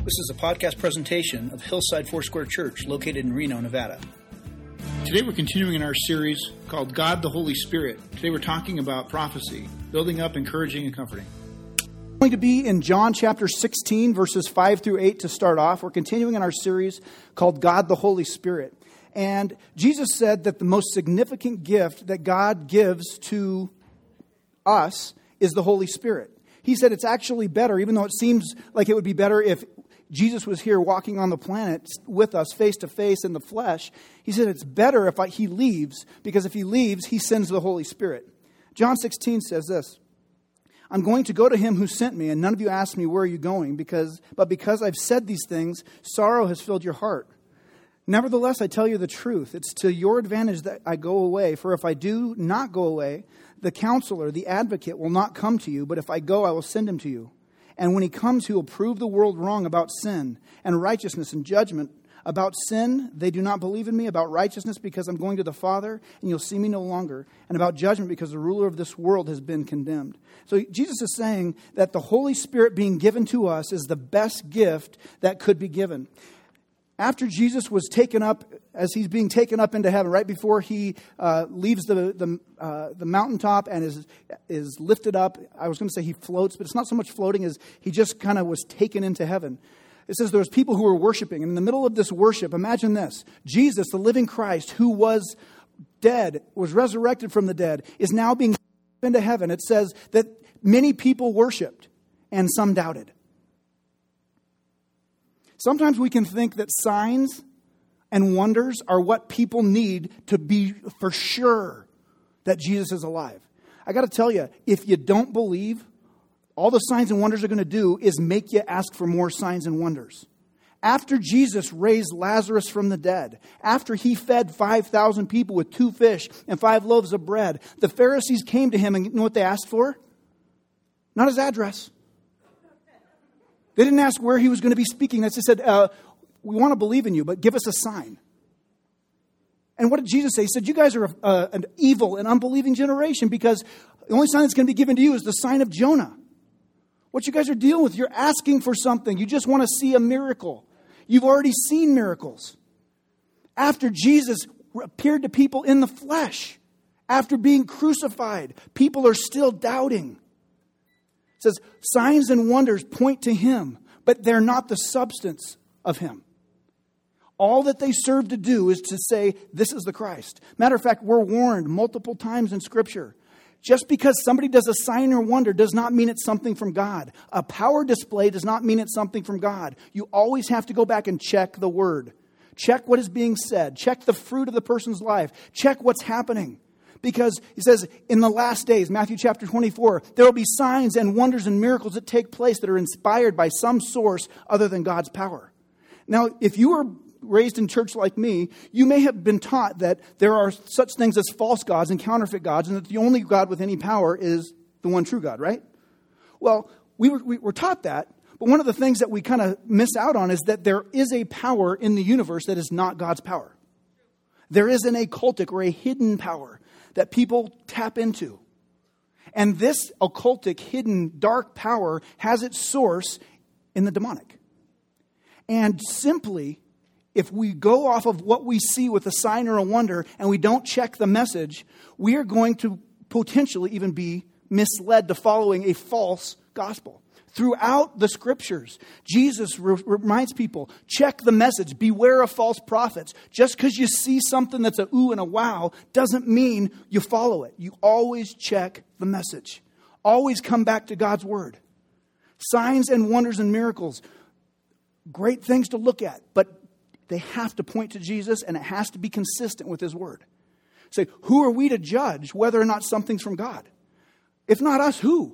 This is a podcast presentation of Hillside Foursquare Church located in Reno, Nevada. Today we're continuing in our series called God the Holy Spirit. Today we're talking about prophecy, building up, encouraging, and comforting. We're going to be in John chapter 16, verses 5 through 8 to start off. We're continuing in our series called God the Holy Spirit. And Jesus said that the most significant gift that God gives to us is the Holy Spirit. He said it's actually better, even though it seems like it would be better if Jesus was here walking on the planet with us face to face in the flesh. He said it's better if he leaves, because if he leaves, he sends the Holy Spirit. John 16 says this: I'm going to go to him who sent me, and none of you asked me, where are you going? But because I've said these things, sorrow has filled your heart. Nevertheless, I tell you the truth. It's to your advantage that I go away. For if I do not go away, the counselor, the advocate, will not come to you. But if I go, I will send him to you. And when he comes, he will prove the world wrong about sin and righteousness and judgment. About sin, they do not believe in me. About righteousness, because I'm going to the Father, and you'll see me no longer. And about judgment, because the ruler of this world has been condemned. So Jesus is saying that the Holy Spirit being given to us is the best gift that could be given. After Jesus was taken up, as he's being taken up into heaven, right before he leaves the mountaintop and is lifted up, I was going to say he floats, but it's not so much floating as he just kind of was taken into heaven. It says there was people who were worshiping. And in the middle of this worship, imagine this: Jesus, the living Christ, who was dead, was resurrected from the dead, is now being taken into heaven. It says that many people worshiped and some doubted. Sometimes we can think that signs and wonders are what people need to be for sure that Jesus is alive. I got to tell you, if you don't believe, all the signs and wonders are going to do is make you ask for more signs and wonders. After Jesus raised Lazarus from the dead, after he fed 5,000 people with 2 fish and 5 loaves of bread, the Pharisees came to him, and you know what they asked for? Not his address. They didn't ask where he was going to be speaking. They said, we want to believe in you, but give us a sign. And what did Jesus say? He said, you guys are an evil and unbelieving generation, because the only sign that's going to be given to you is the sign of Jonah. What you guys are dealing with, you're asking for something. You just want to see a miracle. You've already seen miracles. After Jesus appeared to people in the flesh, after being crucified, people are still doubting. It says, signs and wonders point to him, but they're not the substance of him. All that they serve to do is to say, this is the Christ. Matter of fact, we're warned multiple times in Scripture. Just because somebody does a sign or wonder does not mean it's something from God. A power display does not mean it's something from God. You always have to go back and check the word. Check what is being said. Check the fruit of the person's life. Check what's happening. Because he says, in the last days, Matthew chapter 24, there will be signs and wonders and miracles that take place that are inspired by some source other than God's power. Now, if you were raised in church like me, you may have been taught that there are such things as false gods and counterfeit gods, and that the only God with any power is the one true God, right? Well, we were taught that, but one of the things that we kind of miss out on is that there is a power in the universe that is not God's power. There is an occultic or a hidden power that people tap into. And this occultic, hidden, dark power has its source in the demonic. And simply, if we go off of what we see with a sign or a wonder and we don't check the message, we are going to potentially even be misled to following a false gospel. Throughout the Scriptures, Jesus reminds people, check the message, beware of false prophets. Just because you see something that's a ooh and a wow doesn't mean you follow it. You always check the message. Always come back to God's Word. Signs and wonders and miracles, great things to look at, but they have to point to Jesus, and it has to be consistent with His Word. Say, who are we to judge whether or not something's from God? If not us, who?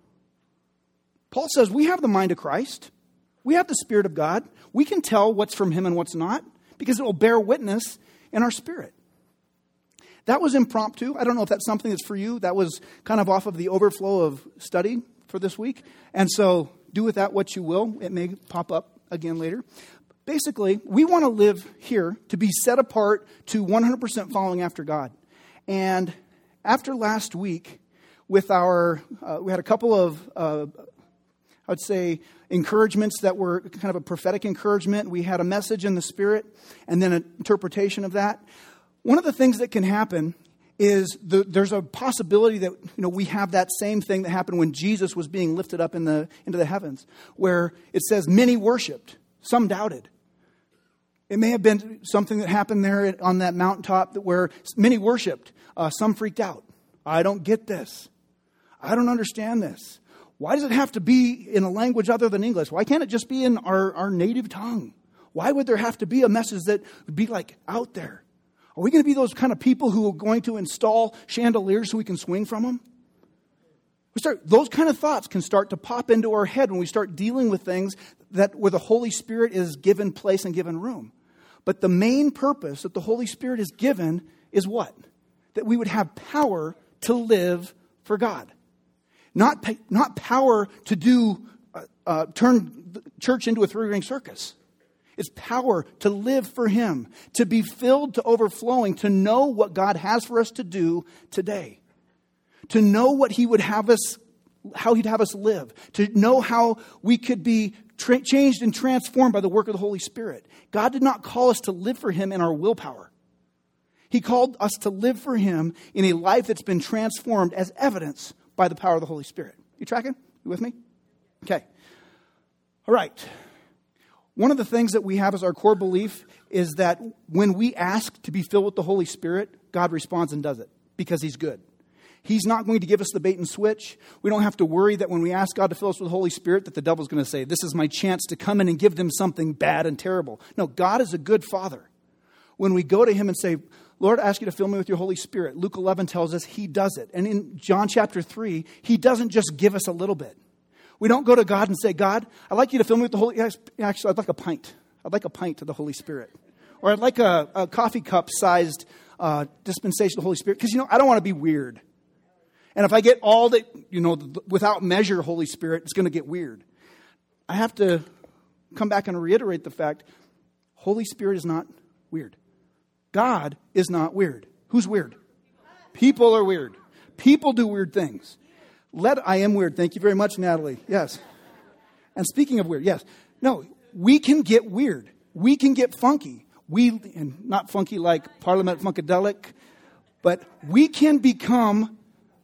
Paul says we have the mind of Christ. We have the Spirit of God. We can tell what's from Him and what's not, because it will bear witness in our spirit. That was impromptu. I don't know if that's something that's for you. That was kind of off of the overflow of study for this week. And so do with that what you will. It may pop up again later. Basically, we want to live here to be set apart to 100% following after God. And after last week, with we had a couple of I would say, encouragements that were kind of a prophetic encouragement. We had a message in the Spirit and then an interpretation of that. One of the things that can happen is there's a possibility that we have that same thing that happened when Jesus was being lifted up into the heavens, where it says many worshipped, some doubted. It may have been something that happened there on that mountaintop where many worshipped, some freaked out. I don't get this. I don't understand this. Why does it have to be in a language other than English? Why can't it just be in our native tongue? Why would there have to be a message that would be like out there? Are we going to be those kind of people who are going to install chandeliers so we can swing from them? Those kind of thoughts can start to pop into our head when we start dealing with things where the Holy Spirit is given place and given room. But the main purpose that the Holy Spirit is given is what? That we would have power to live for God. Not power to turn the church into a three-ring circus. It's power to live for Him, to be filled to overflowing, to know what God has for us to do today, to know what He would have us, how He'd have us live, to know how we could be changed and transformed by the work of the Holy Spirit. God did not call us to live for Him in our willpower. He called us to live for Him in a life that's been transformed as evidence by the power of the Holy Spirit. You tracking? You with me? Okay. All right. One of the things that we have as our core belief is that when we ask to be filled with the Holy Spirit, God responds and does it because He's good. He's not going to give us the bait and switch. We don't have to worry that when we ask God to fill us with the Holy Spirit that the devil's going to say, this is my chance to come in and give them something bad and terrible. No, God is a good Father. When we go to Him and say, Lord, I ask you to fill me with your Holy Spirit, Luke 11 tells us He does it. And in John chapter 3, He doesn't just give us a little bit. We don't go to God and say, God, I'd like you to fill me with the Holy Spirit. Actually, I'd like a pint. I'd like a pint of the Holy Spirit. Or I'd like a coffee cup-sized dispensation of the Holy Spirit. Because, I don't want to be weird. And if I get all that, without measure Holy Spirit, it's going to get weird. I have to come back and reiterate the fact, Holy Spirit is not weird. God is not weird. Who's weird? People are weird. People do weird things. I am weird. Thank you very much, Natalie. Yes. And speaking of weird, yes. No, we can get weird. We can get funky. And not funky like Parliament Funkadelic, but we can become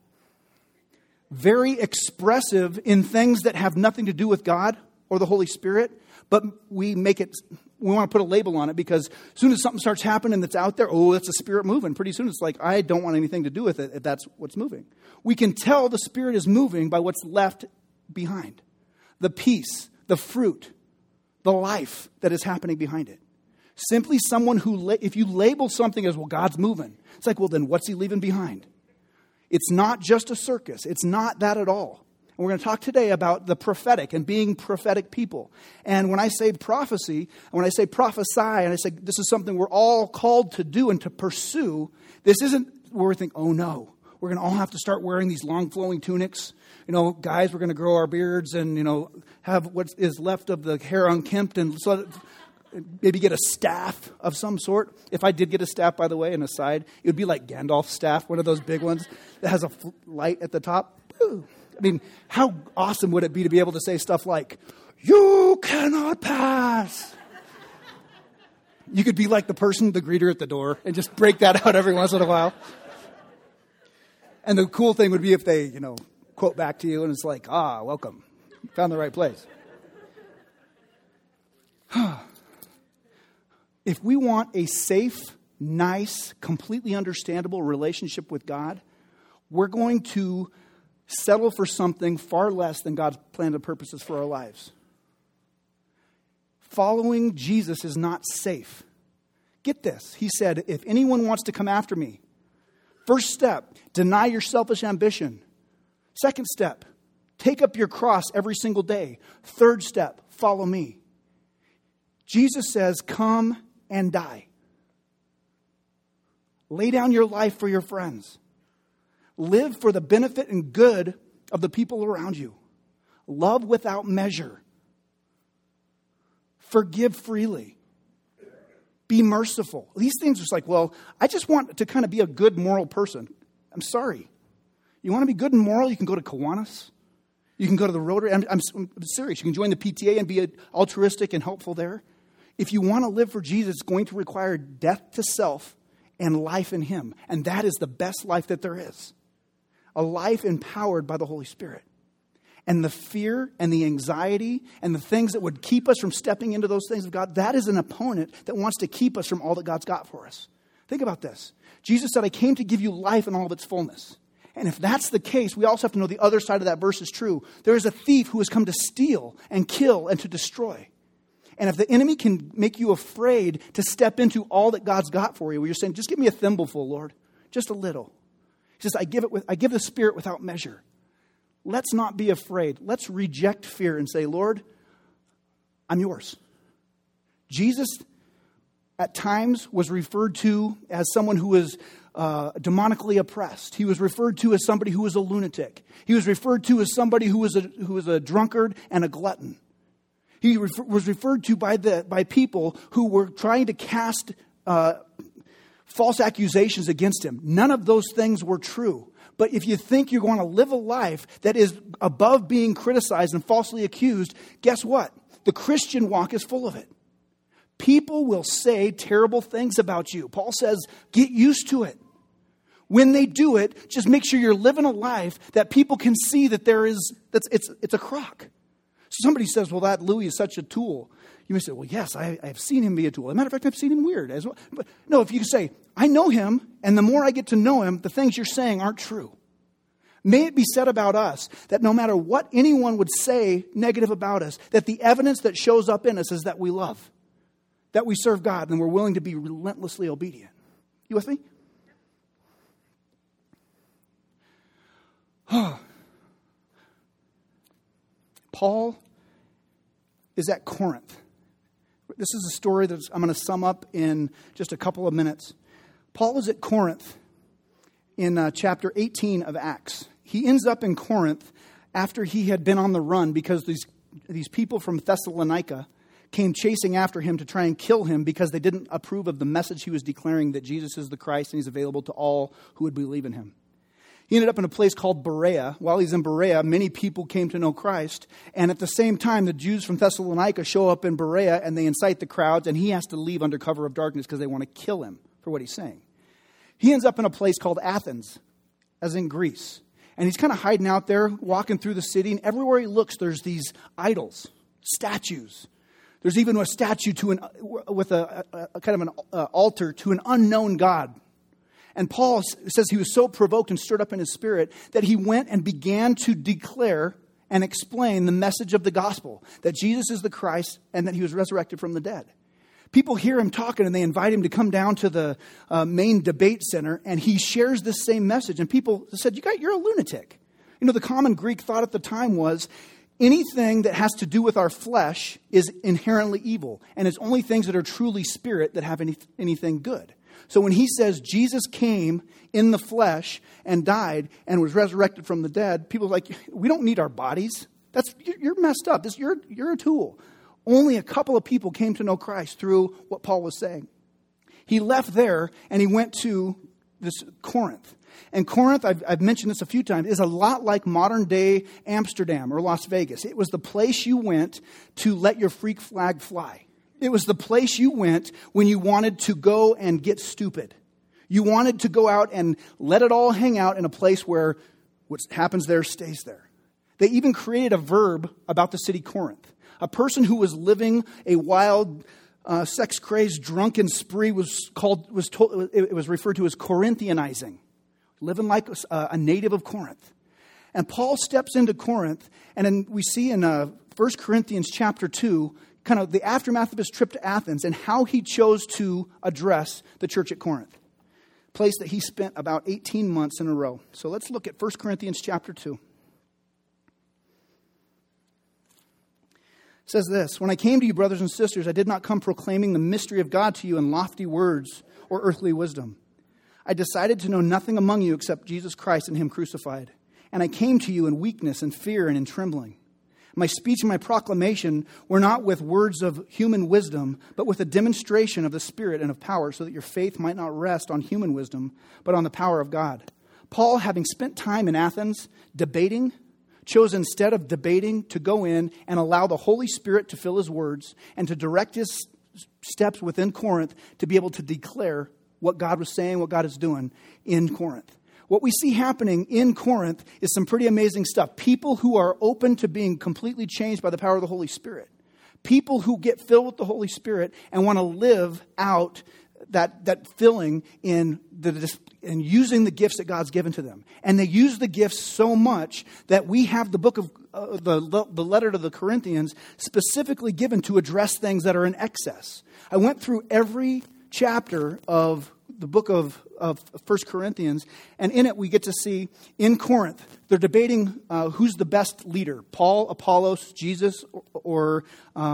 very expressive in things that have nothing to do with God or the Holy Spirit, but we want to put a label on it because as soon as something starts happening that's out there, that's a spirit moving. Pretty soon it's like, I don't want anything to do with it if that's what's moving. We can tell the Spirit is moving by what's left behind. The peace, the fruit, the life that is happening behind it. Simply someone if you label something as, well, God's moving, it's like, well, then what's He leaving behind? It's not just a circus. It's not that at all. And we're going to talk today about the prophetic and being prophetic people. And when I say prophecy, and when I say prophesy, and I say this is something we're all called to do and to pursue, this isn't where we think, oh no, we're going to all have to start wearing these long flowing tunics. Guys, we're going to grow our beards and, have what is left of the hair unkempt and maybe get a staff of some sort. If I did get a staff, by the way, an aside, it would be like Gandalf's staff, one of those big ones that has a light at the top. Woo. I mean, how awesome would it be to be able to say stuff like, you cannot pass. You could be like the greeter at the door and just break that out every once in a while. And the cool thing would be if they, quote back to you and it's like, welcome. You found the right place. If we want a safe, nice, completely understandable relationship with God, we're going to settle for something far less than God's plan and purposes for our lives. Following Jesus is not safe. Get this. He said, if anyone wants to come after me, first step, deny your selfish ambition. Second step, take up your cross every single day. Third step, follow me. Jesus says, come and die. Lay down your life for your friends. Live for the benefit and good of the people around you. Love without measure. Forgive freely. Be merciful. These things are just like, well, I just want to kind of be a good moral person. I'm sorry. You want to be good and moral? You can go to Kiwanis. You can go to the Rotary. I'm serious. You can join the PTA and be altruistic and helpful there. If you want to live for Jesus, it's going to require death to self and life in him. And that is the best life that there is. A life empowered by the Holy Spirit. And the fear and the anxiety and the things that would keep us from stepping into those things of God, that is an opponent that wants to keep us from all that God's got for us. Think about this. Jesus said, I came to give you life in all of its fullness. And if that's the case, we also have to know the other side of that verse is true. There is a thief who has come to steal and kill and to destroy. And if the enemy can make you afraid to step into all that God's got for you, where you're saying, just give me a thimbleful, Lord, just a little. He says, I give the Spirit without measure. Let's not be afraid. Let's reject fear and say, Lord, I'm yours. Jesus at times was referred to as someone who was demonically oppressed. He was referred to as somebody who was a lunatic. He was referred to as somebody who was a drunkard and a glutton. He was referred to by people who were trying to cast false accusations against him. None of those things were true. But if you think you're going to live a life that is above being criticized and falsely accused, guess what? The Christian walk is full of it. People will say terrible things about you. Paul says, get used to it. When they do it, just make sure you're living a life that people can see that it's a crock. So somebody says, well, that Louis is such a tool. You may say, well, yes, I've seen him be a tool. As a matter of fact, I've seen him weird as well. But no, if you can say, I know him, and the more I get to know him, the things you're saying aren't true. May it be said about us that no matter what anyone would say negative about us, that the evidence that shows up in us is that we love, that we serve God, and we're willing to be relentlessly obedient. You with me? Paul is at Corinth. This is a story that I'm going to sum up in just a couple of minutes. Paul is at Corinth in chapter 18 of Acts. He ends up in Corinth after he had been on the run because these people from Thessalonica came chasing after him to try and kill him because they didn't approve of the message he was declaring that Jesus is the Christ and he's available to all who would believe in him. He ended up in a place called Berea. While he's in Berea, many people came to know Christ. And at the same time, the Jews from Thessalonica show up in Berea and they incite the crowds, and he has to leave under cover of darkness because they want to kill him for what he's saying. He ends up in a place called Athens, as in Greece. And he's kind of hiding out there, walking through the city. And everywhere he looks, there's these idols, statues. There's even a statue with a kind of an altar to an unknown God. And Paul says he was so provoked and stirred up in his spirit that he went and began to declare and explain the message of the gospel, that Jesus is the Christ and that he was resurrected from the dead. People hear him talking and they invite him to come down to the main debate center, and he shares this same message. And people said, you're a lunatic. You know, the common Greek thought at the time was anything that has to do with our flesh is inherently evil, and it's only things that are truly spirit that have anything good. So when he says Jesus came in the flesh and died and was resurrected from the dead, people are like, we don't need our bodies. You're messed up. You're a tool. Only a couple of people came to know Christ through what Paul was saying. He left there and he went to this Corinth. And Corinth, I've mentioned this a few times, is a lot like modern day Amsterdam or Las Vegas. It was the place you went to let your freak flag fly. It was the place you went when you wanted to go and get stupid. You wanted to go out and let it all hang out in a place where what happens there stays there. They even created a verb about the city Corinth. A person who was living a wild, sex-crazed, drunken spree was referred to as Corinthianizing, living like a native of Corinth. And Paul steps into Corinth, and then we see in 1 Corinthians chapter 2, kind of the aftermath of his trip to Athens and how he chose to address the church at Corinth, a place that he spent about 18 months in a row. So let's look at 1 Corinthians chapter 2. It says this, when I came to you, brothers and sisters, I did not come proclaiming the mystery of God to you in lofty words or earthly wisdom. I decided to know nothing among you except Jesus Christ and him crucified. And I came to you in weakness and fear and in trembling. My speech and my proclamation were not with words of human wisdom, but with a demonstration of the Spirit and of power, so that your faith might not rest on human wisdom, but on the power of God. Paul, having spent time in Athens debating, chose instead of debating to go in and allow the Holy Spirit to fill his words and to direct his steps within Corinth to be able to declare what God was saying, what God is doing in Corinth. What we see happening in Corinth is some pretty amazing stuff. People who are open to being completely changed by the power of the Holy Spirit. People who get filled with the Holy Spirit and want to live out that filling in using the gifts that God's given to them. And they use the gifts so much that we have the book of the letter to the Corinthians specifically given to address things that are in excess. I went through every chapter of the book of 1 Corinthians, and in it we get to see in Corinth, they're debating who's the best leader, Paul, Apollos, Jesus, or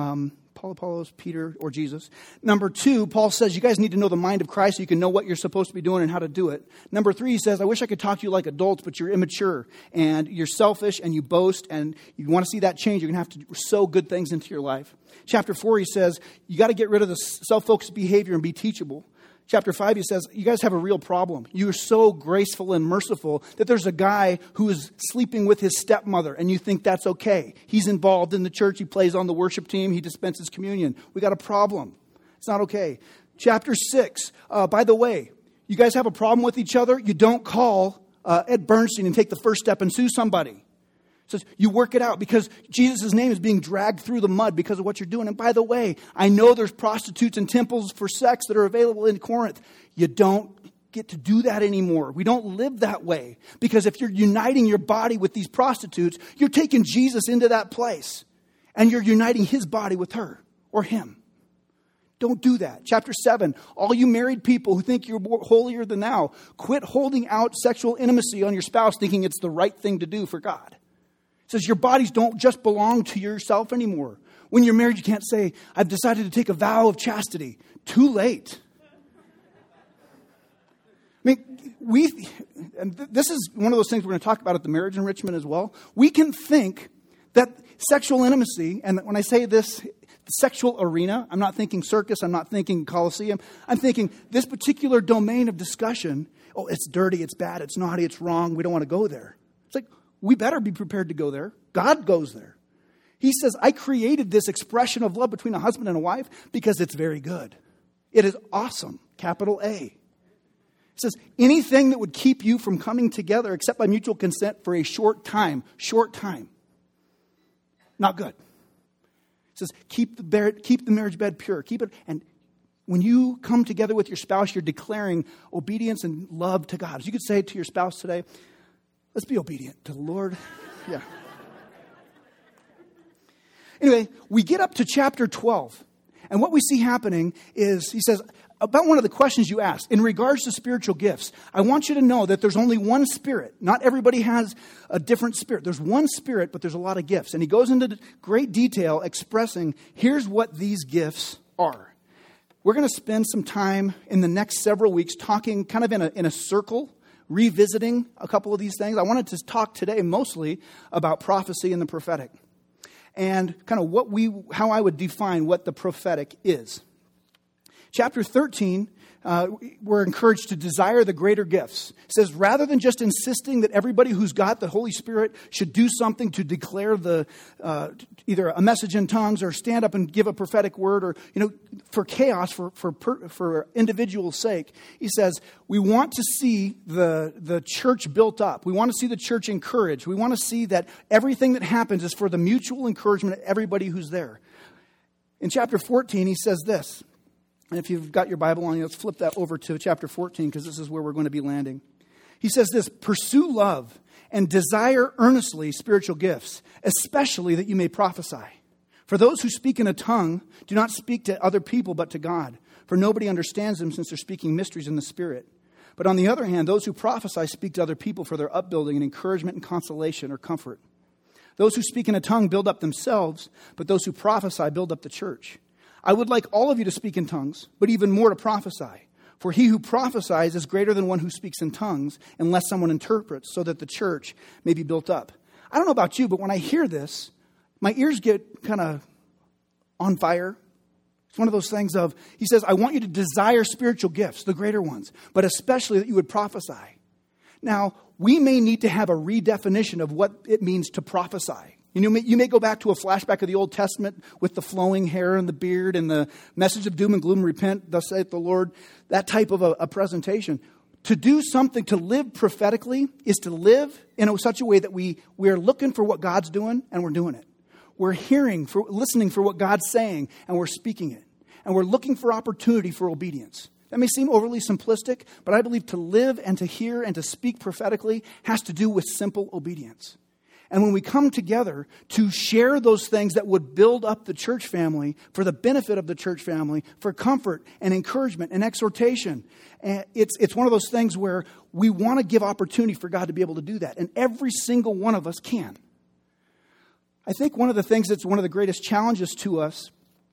Paul, Apollos, Peter, or Jesus. Number 2, Paul says you guys need to know the mind of Christ so you can know what you're supposed to be doing and how to do it. Number 3, he says, I wish I could talk to you like adults, but you're immature and you're selfish and you boast and you want to see that change. You're going to have to sow good things into your life. Chapter 4, he says, you got to get rid of the self-focused behavior and be teachable. Chapter 5, he says, you guys have a real problem. You're so graceful and merciful that there's a guy who is sleeping with his stepmother, and you think that's okay. He's involved in the church. He plays on the worship team. He dispenses communion. We got a problem. It's not okay. Chapter 6, by the way, you guys have a problem with each other. You don't call Ed Bernstein and take the first step and sue somebody. It says you work it out because Jesus' name is being dragged through the mud because of what you're doing. And by the way, I know there's prostitutes and temples for sex that are available in Corinth. You don't get to do that anymore. We don't live that way because if you're uniting your body with these prostitutes, you're taking Jesus into that place and you're uniting his body with her or him. Don't do that. Chapter 7, all you married people who think you're more holier than thou, quit holding out sexual intimacy on your spouse thinking it's the right thing to do for God. It says your bodies don't just belong to yourself anymore. When you're married, you can't say, I've decided to take a vow of chastity. Too late. I mean, this is one of those things we're going to talk about at the marriage enrichment as well. We can think that sexual intimacy, and when I say this, the sexual arena, I'm not thinking circus, I'm not thinking Colosseum. I'm thinking this particular domain of discussion, oh, it's dirty, it's bad, it's naughty, it's wrong, we don't want to go there. It's like, we better be prepared to go there. God goes there. He says, I created this expression of love between a husband and a wife because it's very good. It is awesome, capital A. It says, anything that would keep you from coming together except by mutual consent for a short time, not good. It says, keep the marriage bed pure. Keep it, and when you come together with your spouse, you're declaring obedience and love to God. So you could say to your spouse today, let's be obedient to the Lord. Yeah. Anyway, we get up to chapter 12. And what we see happening is, he says, about one of the questions you asked, in regards to spiritual gifts, I want you to know that there's only one Spirit. Not everybody has a different Spirit. There's one Spirit, but there's a lot of gifts. And he goes into great detail expressing, here's what these gifts are. We're going to spend some time in the next several weeks talking kind of in a circle, revisiting a couple of these things. I wanted to talk today mostly about prophecy and the prophetic and kind of how I would define what the prophetic is. Chapter 13, we're encouraged to desire the greater gifts. It says, rather than just insisting that everybody who's got the Holy Spirit should do something to declare either a message in tongues or stand up and give a prophetic word or, for chaos, for individual sake, he says, we want to see the church built up. We want to see the church encouraged. We want to see that everything that happens is for the mutual encouragement of everybody who's there. In chapter 14, he says this. And if you've got your Bible on you, let's flip that over to chapter 14 because this is where we're going to be landing. He says this, pursue love and desire earnestly spiritual gifts, especially that you may prophesy. For those who speak in a tongue do not speak to other people but to God, for nobody understands them since they're speaking mysteries in the Spirit. But on the other hand, those who prophesy speak to other people for their upbuilding and encouragement and consolation or comfort. Those who speak in a tongue build up themselves, but those who prophesy build up the church. I would like all of you to speak in tongues, but even more to prophesy. For he who prophesies is greater than one who speaks in tongues, unless someone interprets, so that the church may be built up. I don't know about you, but when I hear this, my ears get kind of on fire. It's one of those things of, he says, I want you to desire spiritual gifts, the greater ones, but especially that you would prophesy. Now, we may need to have a redefinition of what it means to prophesy. You may go back to a flashback of the Old Testament with the flowing hair and the beard and the message of doom and gloom, repent, thus saith the Lord, that type of a presentation. To do something, to live prophetically, is to live in such a way that we are looking for what God's doing and we're doing it. We're listening for what God's saying and we're speaking it. And we're looking for opportunity for obedience. That may seem overly simplistic, but I believe to live and to hear and to speak prophetically has to do with simple obedience. And when we come together to share those things that would build up the church family for the benefit of the church family, for comfort and encouragement and exhortation, it's one of those things where we want to give opportunity for God to be able to do that. And every single one of us can. I think one of the things that's one of the greatest challenges to us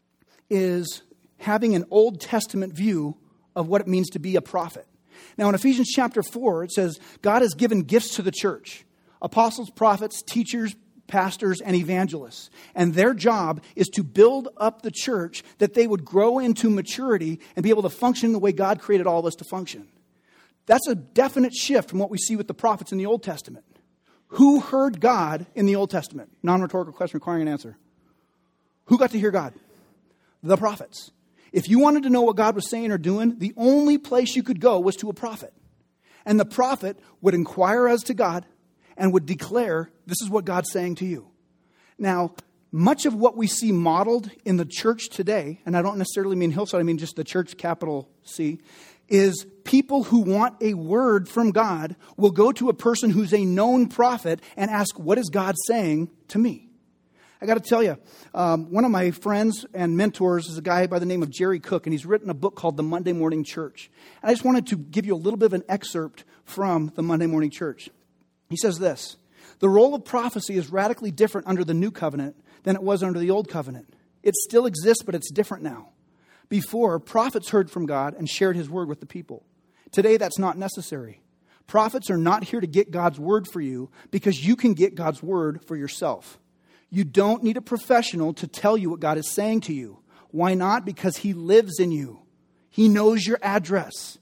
is having an Old Testament view of what it means to be a prophet. Now in Ephesians chapter 4, it says, God has given gifts to the church. Apostles, prophets, teachers, pastors, and evangelists. And their job is to build up the church that they would grow into maturity and be able to function the way God created all of us to function. That's a definite shift from what we see with the prophets in the Old Testament. Who heard God in the Old Testament? Non-rhetorical question requiring an answer. Who got to hear God? The prophets. If you wanted to know what God was saying or doing, the only place you could go was to a prophet. And the prophet would inquire as to God and would declare, this is what God's saying to you. Now, much of what we see modeled in the church today, and I don't necessarily mean Hillside, I mean just the church, capital C, is people who want a word from God will go to a person who's a known prophet and ask, what is God saying to me? I got to tell you, one of my friends and mentors is a guy by the name of Jerry Cook, and he's written a book called The Monday Morning Church. And I just wanted to give you a little bit of an excerpt from The Monday Morning Church. He says this, the role of prophecy is radically different under the new covenant than it was under the old covenant. It still exists, but it's different now. Before, prophets heard from God and shared his word with the people. Today, that's not necessary. Prophets are not here to get God's word for you because you can get God's word for yourself. You don't need a professional to tell you what God is saying to you. Why not? Because he lives in you. He knows your address.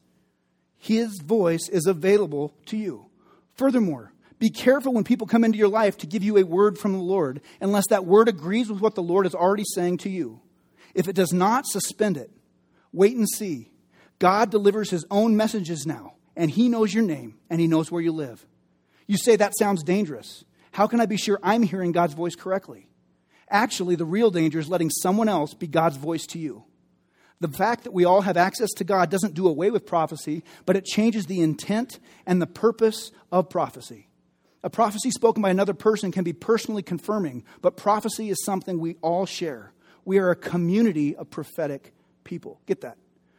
His voice is available to you. Furthermore, be careful when people come into your life to give you a word from the Lord, unless that word agrees with what the Lord is already saying to you. If it does not, suspend it. Wait and see. God delivers his own messages now, and he knows your name, and he knows where you live. You say, that sounds dangerous. How can I be sure I'm hearing God's voice correctly? Actually, the real danger is letting someone else be God's voice to you. The fact that we all have access to God doesn't do away with prophecy, but it changes the intent and the purpose of prophecy. A prophecy spoken by another person can be personally confirming, but prophecy is something we all share. We are a community of prophetic people. Get that?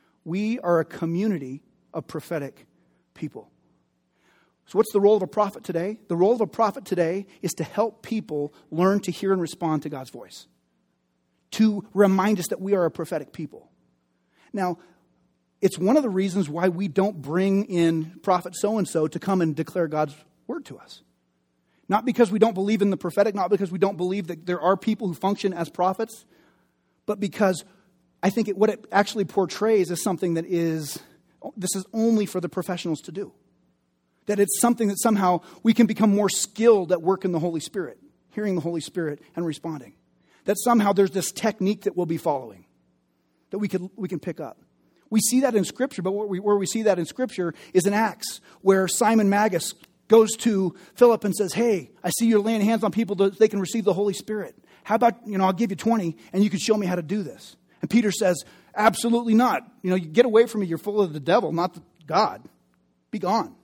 We are a community of prophetic people. So what's the role of a prophet today? The role of a prophet today is to help people learn to hear and respond to God's voice. To remind us that we are a prophetic people. Now, it's one of the reasons why we don't bring in prophet so-and-so to come and declare God's word to us. Not because we don't believe in the prophetic, not because we don't believe that there are people who function as prophets, but because I think what it actually portrays is something that this is only for the professionals to do. That it's something that somehow we can become more skilled at work in the Holy Spirit, hearing the Holy Spirit and responding. That somehow there's this technique that we'll be following, that we can pick up. We see that in Scripture, but where we see that in Scripture is in Acts, where Simon Magus goes to Philip and says, hey, I see you're laying hands on people so they can receive the Holy Spirit. How about, I'll give you 20 and you can show me how to do this. And Peter says, absolutely not. You get away from me. You're full of the devil, not God. Be gone.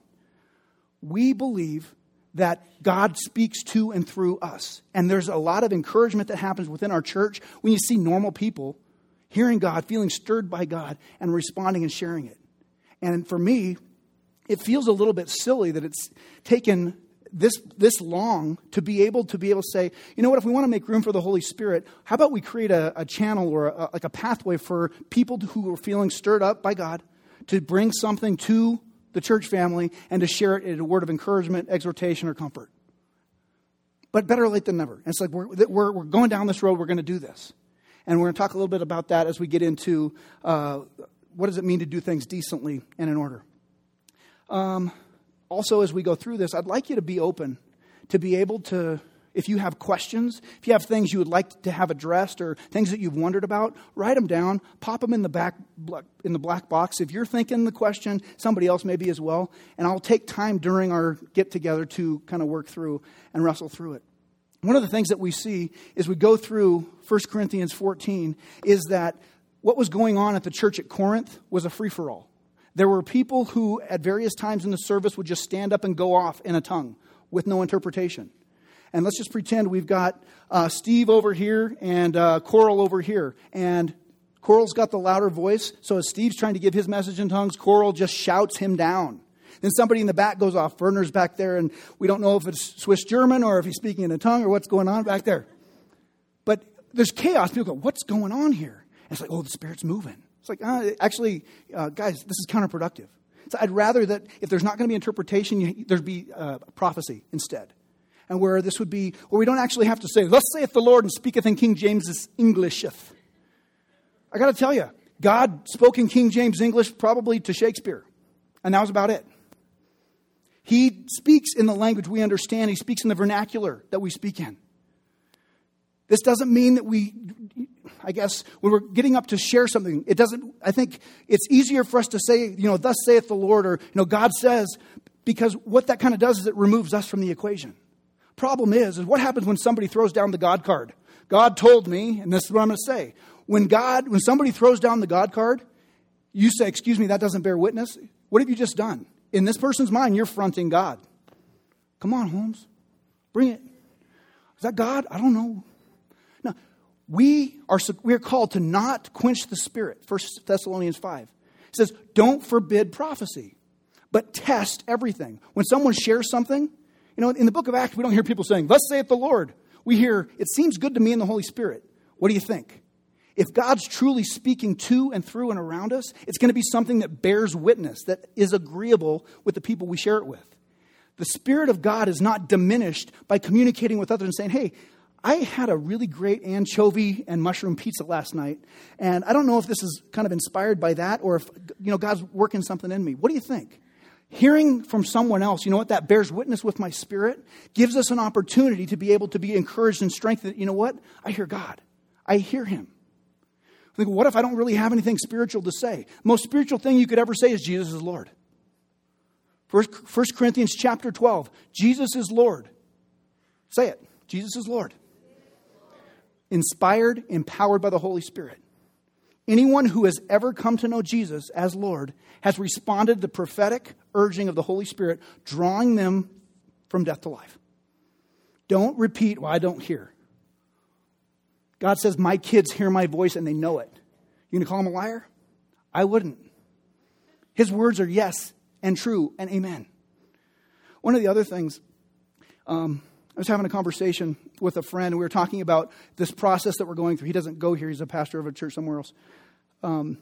We believe that God speaks to and through us. And there's a lot of encouragement that happens within our church when you see normal people hearing God, feeling stirred by God, and responding and sharing it. And for me, it feels a little bit silly that it's taken this long to be able to say, you know what, if we want to make room for the Holy Spirit, how about we create a channel or a pathway for people who are feeling stirred up by God to bring something to the church family and to share it in a word of encouragement, exhortation, or comfort. But better late than never. And it's like we're going down this road, we're going to do this. And we're going to talk a little bit about that as we get into what does it mean to do things decently and in order. also, as we go through this, I'd like you to be open to be able to, if you have questions, if you have things you would like to have addressed or things that you've wondered about, write them down, pop them in the black box. If you're thinking the question, somebody else may be as well. And I'll take time during our get-together to kind of work through and wrestle through it. One of the things that we see as we go through 1 Corinthians 14 is that what was going on at the church at Corinth was a free-for-all. There were people who at various times in the service would just stand up and go off in a tongue with no interpretation. And let's just pretend we've got Steve over here and Coral over here. And Coral's got the louder voice, so as Steve's trying to give his message in tongues, Coral just shouts him down. Then somebody in the back goes off. Werner's back there, and we don't know if it's Swiss German or if he's speaking in a tongue or what's going on back there. But there's chaos. People go, what's going on here? And it's like, oh, the Spirit's moving. It's like, guys, this is counterproductive. So I'd rather that if there's not going to be interpretation, there'd be prophecy instead. And where this would be, where we don't actually have to say, thus saith the Lord, and speaketh in King James Englisheth. I got to tell you, God spoke in King James English probably to Shakespeare. And that was about it. He speaks in the language we understand. He speaks in the vernacular that we speak in. This doesn't mean that I guess, when we're getting up to share something, I think it's easier for us to say, thus saith the Lord, or, God says, because what that kind of does is it removes us from the equation. Problem is what happens when somebody throws down the God card? God told me, and this is what I'm going to say. When somebody throws down the God card, you say, excuse me, that doesn't bear witness. What have you just done? In this person's mind, you're fronting God. Come on, Holmes. Bring it. Is that God? I don't know. No. We are called to not quench the Spirit. 1 Thessalonians 5. It says, don't forbid prophecy, but test everything. When someone shares something, in the book of Acts, we don't hear people saying, thus saith the Lord. We hear, it seems good to me in the Holy Spirit. What do you think? If God's truly speaking to and through and around us, it's going to be something that bears witness, that is agreeable with the people we share it with. The Spirit of God is not diminished by communicating with others and saying, hey, I had a really great anchovy and mushroom pizza last night, and I don't know if this is kind of inspired by that or if, God's working something in me. What do you think? Hearing from someone else, that bears witness with my spirit, gives us an opportunity to be able to be encouraged and strengthened. You know what? I hear God. I hear Him. I think, what if I don't really have anything spiritual to say? The most spiritual thing you could ever say is Jesus is Lord. 1 Corinthians chapter 12, Jesus is Lord. Say it. Jesus is Lord. Inspired, empowered by the Holy Spirit. Anyone who has ever come to know Jesus as Lord has responded to the prophetic urging of the Holy Spirit, drawing them from death to life. Don't repeat, well, I don't hear. God says, my kids hear my voice and they know it. You going to call him a liar? I wouldn't. His words are yes and true and amen. One of the other things, I was having a conversation with a friend, and we were talking about this process that we're going through. He doesn't go here. He's a pastor of a church somewhere else. I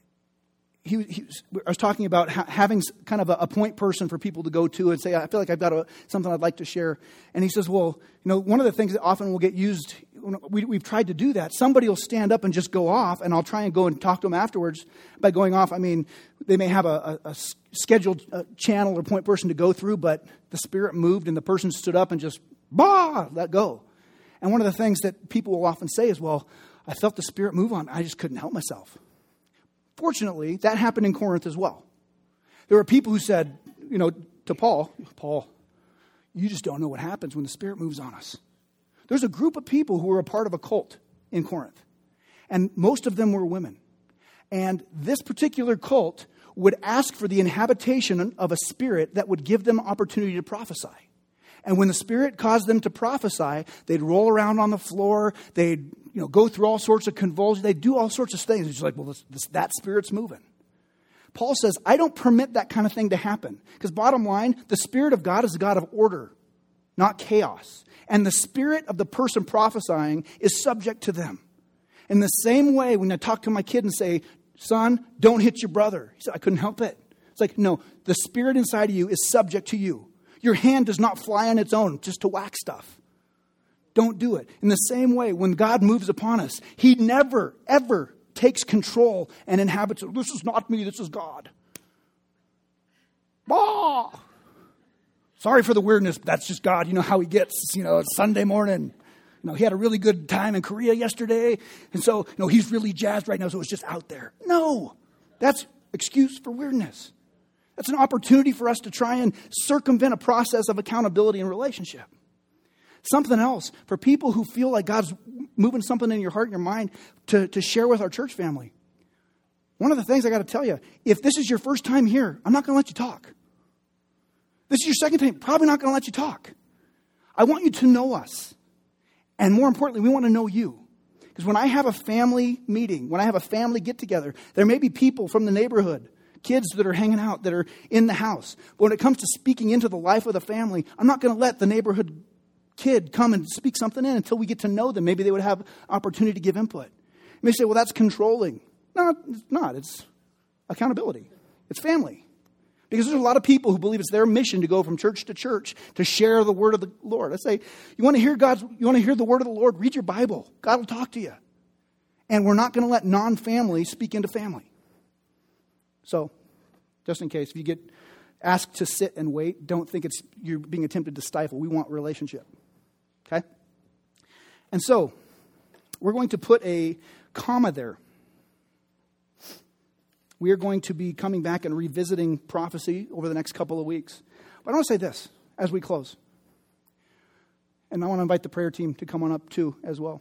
was talking about having kind of a point person for people to go to and say, I feel like I've got something I'd like to share. And he says, well, one of the things that often will get used, we've tried to do that. Somebody will stand up and just go off, and I'll try and go and talk to them afterwards. By going off, I mean, they may have a scheduled channel or point person to go through, but the Spirit moved and the person stood up and just, let go. And one of the things that people will often say is, well, I felt the Spirit move on. I just couldn't help myself. Fortunately, that happened in Corinth as well. There were people who said, to Paul, you just don't know what happens when the Spirit moves on us. There's a group of people who were a part of a cult in Corinth. And most of them were women. And this particular cult would ask for the inhabitation of a spirit that would give them opportunity to prophesy. And when the Spirit caused them to prophesy, they'd roll around on the floor. They'd go through all sorts of convulsions. They'd do all sorts of things. It's like, well, that Spirit's moving. Paul says, I don't permit that kind of thing to happen. Because bottom line, the Spirit of God is a God of order, not chaos. And the spirit of the person prophesying is subject to them. In the same way, when I talk to my kid and say, son, don't hit your brother. He said, I couldn't help it. It's like, no, the Spirit inside of you is subject to you. Your hand does not fly on its own just to whack stuff. Don't do it. In the same way, when God moves upon us, He never, ever takes control and inhabits it. This is not me, this is God. Sorry for the weirdness, but that's just God. You know how he gets. It's Sunday morning. He had a really good time in Korea yesterday. And so, he's really jazzed right now, so it's just out there. No, that's excuse for weirdness. That's an opportunity for us to try and circumvent a process of accountability and relationship. Something else, for people who feel like God's moving something in your heart and your mind to share with our church family. One of the things I got to tell you, if this is your first time here, I'm not going to let you talk. This is your second time, probably not going to let you talk. I want you to know us. And more importantly, we want to know you. Because when I have a family meeting, when I have a family get-together, there may be people from the neighborhood, kids that are hanging out, that are in the house. But when it comes to speaking into the life of the family, I'm not going to let the neighborhood kid come and speak something in until we get to know them. Maybe they would have opportunity to give input. You may say, well, that's controlling. No, it's not. It's accountability. It's family. Because there's a lot of people who believe it's their mission to go from church to church to share the word of the Lord. I say, you want to hear the word of the Lord? Read your Bible. God will talk to you. And we're not going to let non-family speak into family. So, just in case, if you get asked to sit and wait, don't think you're being attempted to stifle. We want relationship. Okay? And so, we're going to put a comma there. We are going to be coming back and revisiting prophecy over the next couple of weeks. But I want to say this as we close. And I want to invite the prayer team to come on up too as well.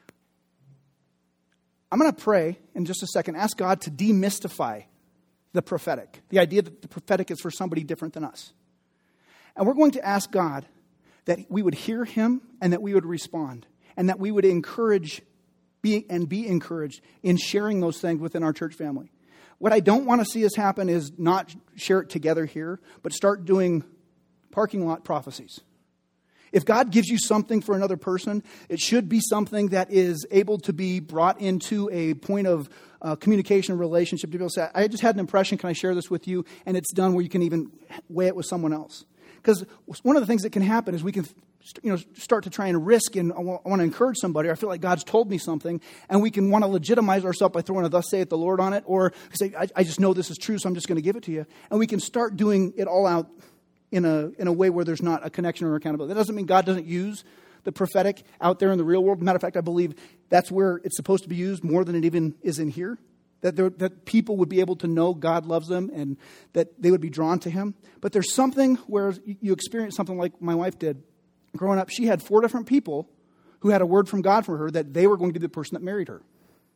I'm going to pray in just a second, ask God to demystify the prophetic. The idea that the prophetic is for somebody different than us. And we're going to ask God that we would hear him and that we would respond. And that we would be encouraged in sharing those things within our church family. What I don't want to see us happen is not share it together here, but start doing parking lot prophecies. If God gives you something for another person, it should be something that is able to be brought into a point of communication relationship to be able to say, I just had an impression, can I share this with you? And it's done where you can even weigh it with someone else. Because one of the things that can happen is we can start to try and risk, and I want to encourage somebody, or I feel like God's told me something, and we can want to legitimize ourselves by throwing a thus saith the Lord on it, or say, I just know this is true, so I'm just going to give it to you. And we can start doing it all out in a way where there's not a connection or accountability. That doesn't mean God doesn't use the prophetic out there in the real world. Matter of fact, I believe that's where it's supposed to be used more than it even is in here. That people would be able to know God loves them and that they would be drawn to him. But there's something where you experience something like my wife did. Growing up, she had 4 different people who had a word from God for her that they were going to be the person that married her.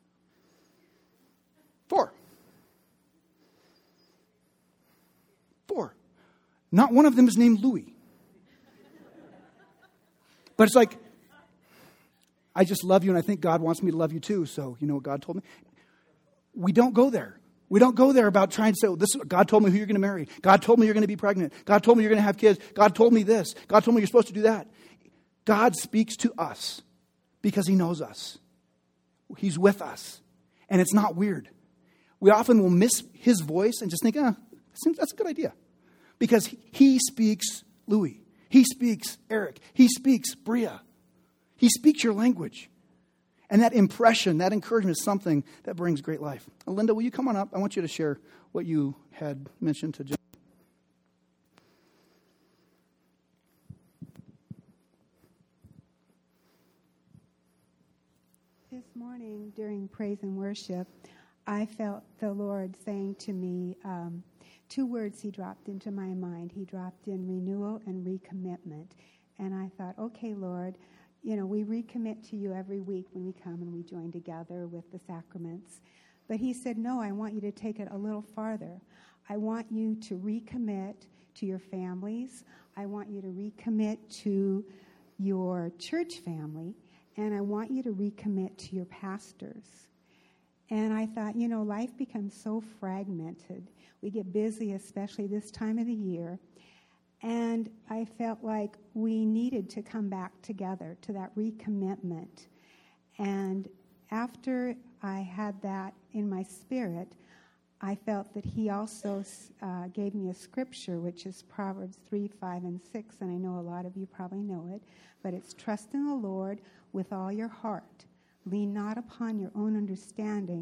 4. Not one of them is named Louis. But it's like, I just love you and I think God wants me to love you too. So, you know what God told me? We don't go there. We don't go there about trying to say, this God told me who you're going to marry. God told me you're going to be pregnant. God told me you're going to have kids. God told me this. God told me you're supposed to do that. God speaks to us because he knows us. He's with us. And it's not weird. We often will miss his voice and just think, that's a good idea. Because he speaks Louis. He speaks Eric. He speaks Bria. He speaks your language. And that impression, that encouragement is something that brings great life. Linda, will you come on up? I want you to share what you had mentioned to John. This morning during praise and worship, I felt the Lord saying to me, 2 words he dropped into my mind. He dropped in renewal and recommitment. And I thought, okay, Lord, we recommit to you every week when we come and we join together with the sacraments. But he said, no, I want you to take it a little farther. I want you to recommit to your families. I want you to recommit to your church family. And I want you to recommit to your pastors. And I thought, life becomes so fragmented. We get busy, especially this time of the year. And I felt like we needed to come back together to that recommitment. And after I had that in my spirit, I felt that he also gave me a scripture, which is Proverbs 3, 5, and 6. And I know a lot of you probably know it. But it's trust in the Lord with all your heart. Lean not upon your own understanding.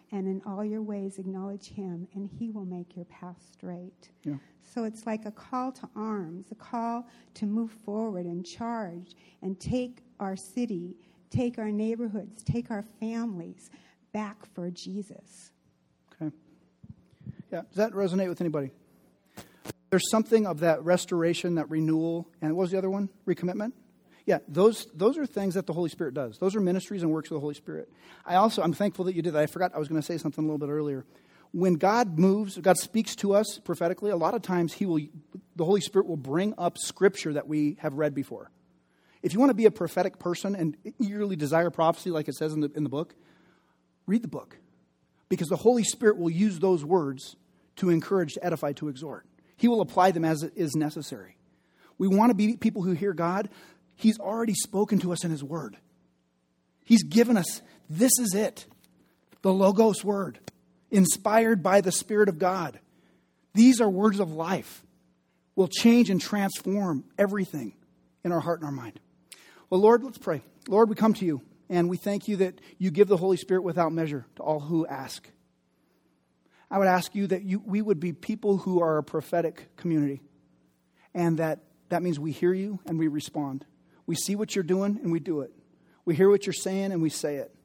and in all your ways acknowledge him, and he will make your path straight. Yeah. So it's like a call to arms, a call to move forward and charge and take our city, take our neighborhoods, take our families back for Jesus. Okay. Yeah. Does that resonate with anybody? There's something of that restoration, that renewal, and what was the other one? Recommitment? Yeah, those are things that the Holy Spirit does. Those are ministries and works of the Holy Spirit. I'm thankful that you did that. I forgot I was going to say something a little bit earlier. When God moves, God speaks to us prophetically, a lot of times the Holy Spirit will bring up scripture that we have read before. If you want to be a prophetic person and eagerly desire prophecy like it says in the book, read the book. Because the Holy Spirit will use those words to encourage, to edify, to exhort. He will apply them as it is necessary. We want to be people who hear God. He's already spoken to us in his word. He's given us, this is it, the Logos word, inspired by the Spirit of God. These are words of life, will change and transform everything in our heart and our mind. Well, Lord, let's pray. Lord, we come to you, and we thank you that you give the Holy Spirit without measure to all who ask. I would ask you that we would be people who are a prophetic community, and that means we hear you and we respond. We see what you're doing and we do it. We hear what you're saying and we say it.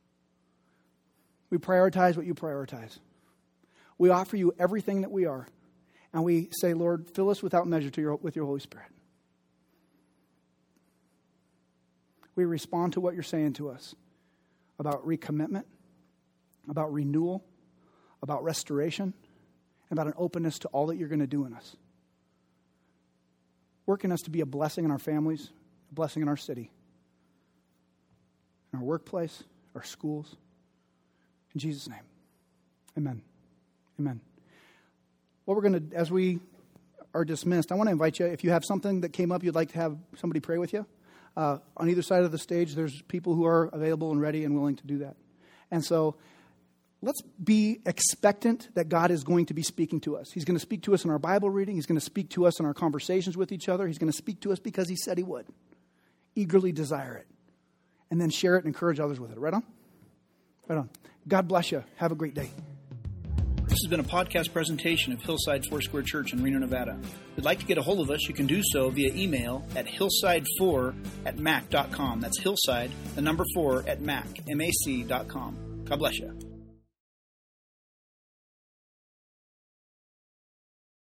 We prioritize what you prioritize. We offer you everything that we are, and we say, Lord, fill us without measure with your Holy Spirit. We respond to what you're saying to us about recommitment, about renewal, about restoration, and about an openness to all that you're going to do in us. Work in us to be a blessing in our families, a blessing in our city, in our workplace, our schools. In Jesus' name, amen. Amen. What we're going to, as we are dismissed, I want to invite you, if you have something that came up you'd like to have somebody pray with you, on either side of the stage, there's people who are available and ready and willing to do that. And so let's be expectant that God is going to be speaking to us. He's going to speak to us in our Bible reading. He's going to speak to us in our conversations with each other. He's going to speak to us because he said he would. Eagerly desire it. And then share it and encourage others with it. Right on? Right on. God bless you. Have a great day. This has been a podcast presentation of Hillside Foursquare Church in Reno, Nevada. If you'd like to get a hold of us, you can do so via email at hillside4@mac.com. That's hillside, the number 4 at mac.com. God bless you.